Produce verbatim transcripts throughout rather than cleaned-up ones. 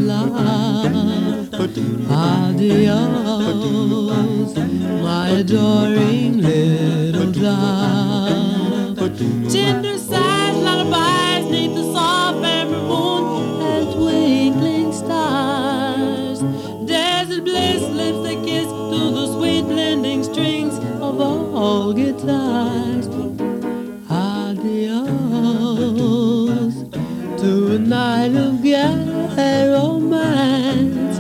love. Adios, my adoring little dove. Tender sighs, lullabies, neath the soft amber moon and twinkling stars. Desert bliss lifts a kiss to the sweet blending strings of all guitars. Adios to a night of gay romance.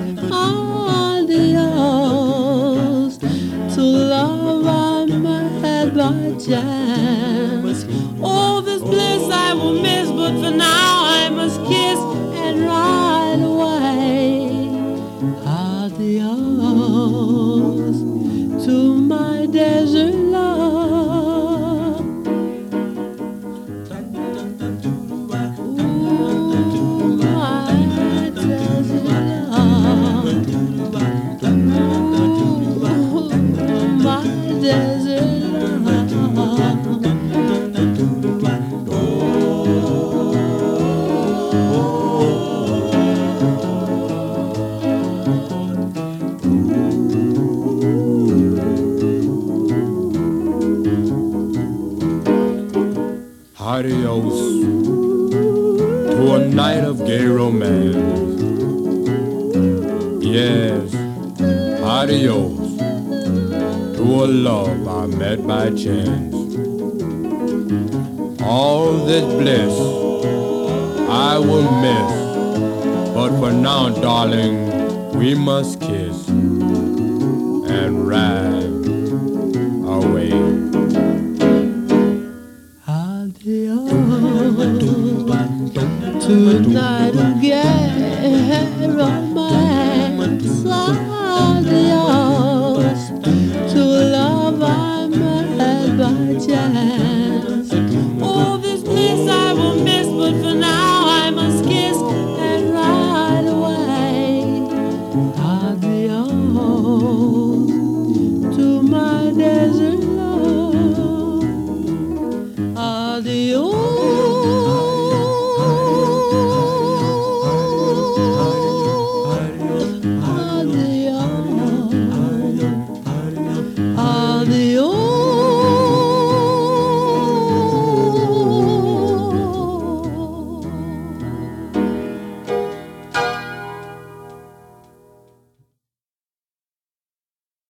Adios to love I met by chance. Oh, this bliss I will miss, but for now I must kiss and ride away. Adios to my desert love. Adios to a night of gay romance. Yes, adios to a love I met by chance. All this bliss I will miss, but for now, darling, we must kiss and ride away. Tonight of gay romance.